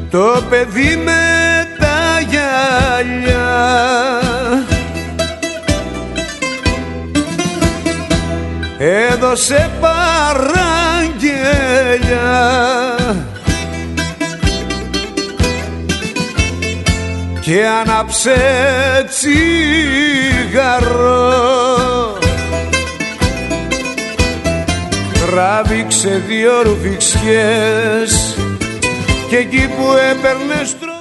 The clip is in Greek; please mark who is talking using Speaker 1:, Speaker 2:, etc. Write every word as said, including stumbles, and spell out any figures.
Speaker 1: το παιδί με τα γυαλιά. Έδωσε παραγγελιά και άναψε τσιγαρό. Τράβηξε δύο ρουφιξιές και εκεί που έπαιρνε στρο